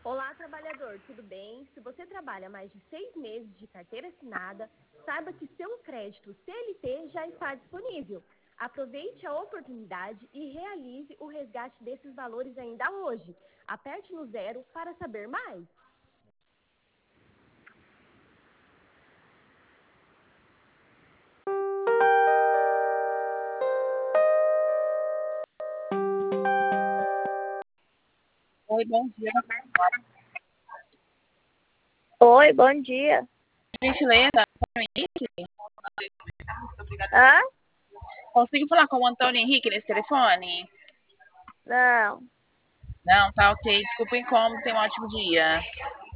Olá, trabalhador, tudo bem? Se você trabalha mais de 6 meses de carteira assinada, saiba que seu crédito CLT já está disponível. Aproveite a oportunidade e realize o resgate desses valores ainda hoje. Aperte no 0 para saber mais. Oi, bom dia. Oi, bom dia. Por gentileza, Antônio Henrique? Hã? Consigo falar com o Antônio Henrique nesse telefone? Não. Não, tá ok. Desculpa o incômodo, tenha um ótimo dia.